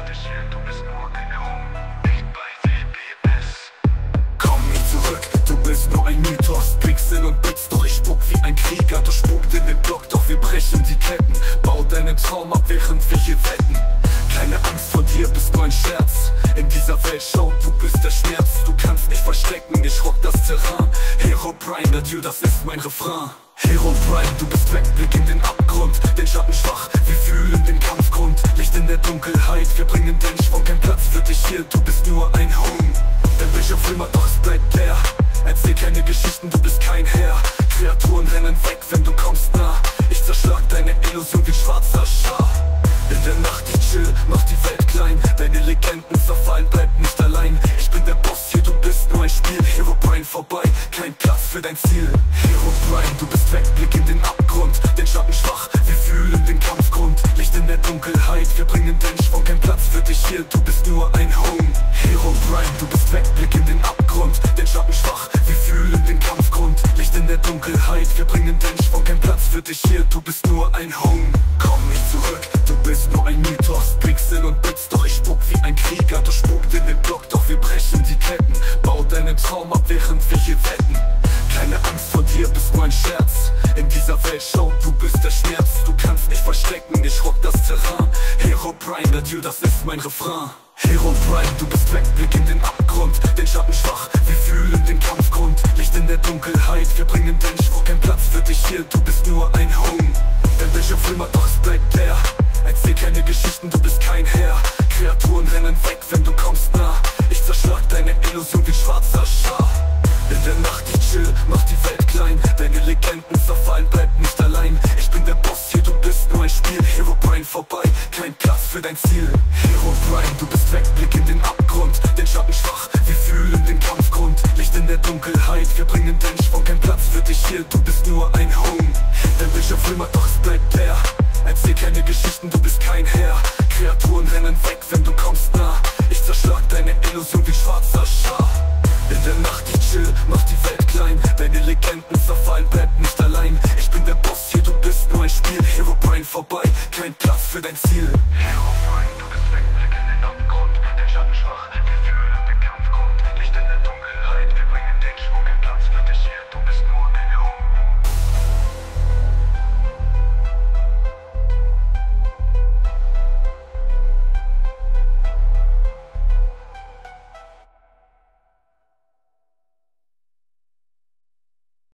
dich hier, du bist nur ein Jung, nicht bei WBS. Komm nie zurück, du bist nur ein Mythos. Pixel und Bits, doch ich spuck wie ein Krieger. Du spuckt in den Block, doch wir brechen die Ketten. Bau deinen Traum ab, während wir hier wetten. Keine Angst vor dir, bist nur ein Scherz. In dieser Welt schaut, du bist der Schmerz. Du kannst nicht verstecken, ich rock das Terrain. Herobrine, adieu, das ist mein Refrain. Herobrine, du bist weg, Blick in den Abgrund. Den Schatten schwach, wir fühlen den Kampfgrund. Licht in der Dunkelheit, wir bringen den Schwung. Kein Platz für dich hier, du bist nur ein Home. Der Bildschirm flimmert, doch es bleibt leer. Erzähl keine Geschichten, du bist kein Herr. Kreaturen rennen weg, wenn du kommst nah. Ich zerschlag deine Illusion wie schwarzer Schar. In der Nacht ich chill, mach die Welt klein. Deine Legenden zerfallen, bleib nicht allein. Ich bin der Boss hier, du bist nur ein Spiel. Herobrine vorbei, kein Platz für dein Ziel. Herobrine, du bist weg, Blick in den Abgrund. Den Schatten schwach, wir fühlen den Kampfgrund. Licht in der Dunkelheit, wir bringen den Schwung. Kein Platz für dich hier, du bist nur ein Home. Herobrine, du bist weg, Blick in den Abgrund. Den Schatten schwach, wir fühlen den Kampfgrund. Licht in der Dunkelheit, wir bringen den Schwung. Kein Platz für dich hier, du bist nur ein Home. Komm nicht zurück, du bist nur ein Mythos. Pixel und Bits, doch ich spuck wie ein Krieger. Du spuckt in den Block, doch wir brechen die Ketten. Bau deinen Traum ab, während wir hier wetten. Keine Angst vor dir, bist nur ein Scherz. In dieser Welt schaut, du bist der Schmerz. Du kannst nicht verstecken, ich rock das Terrain. Herobrine, adieu, das ist mein Refrain. Herobrine, du bist weg, Blick in den Abgrund. Den Schatten schwach, wir fühlen den Kampfgrund. Licht in der Dunkelheit, wir bringen den Schwung. Kein Platz für dich hier, du bist nur ein Home. Dein Bildschirm flimmert, doch es bleibt leer. Erzähl keine Geschichten, du bist kein Herr. Kreaturen rennen weg, wenn du kommst nah. Ich zerschlag deine Illusion wie schwarzer Schar. In der Nacht ich chill, mach die Welt klein. Deine Legenden zerfallen, bleib nicht allein. Ich bin der Boss hier, du bist nur ein Spiel. Herobrine vorbei, kein Platz für dein Ziel. Herobrine, du bist weg, Blick in den Abgrund. Den Schatten schwach, wir fühlen den Kampfgrund. Licht in der Dunkelheit, wir bringen den Schwung. Kein Platz für dich hier, du bist nur ein Home. Dein Bildschirm flimmert, doch es bleibt leer. Erzähl keine Geschichten, du bist kein Herr. Kreaturen rennen weg, wenn du kommst nah. Ich zerschlag deine Illusion wie schwarzer Schar. In der Nacht ich chill, mach die Welt klein. Deine Legenden zerfallen, bleib nicht allein. Ich bin der Boss hier, du bist nur ein Spiel. Herobrine vorbei, kein Platz für dein Ziel. Herobrine, du bist weg, Blick in den Abgrund. Den Schatten schwach, wir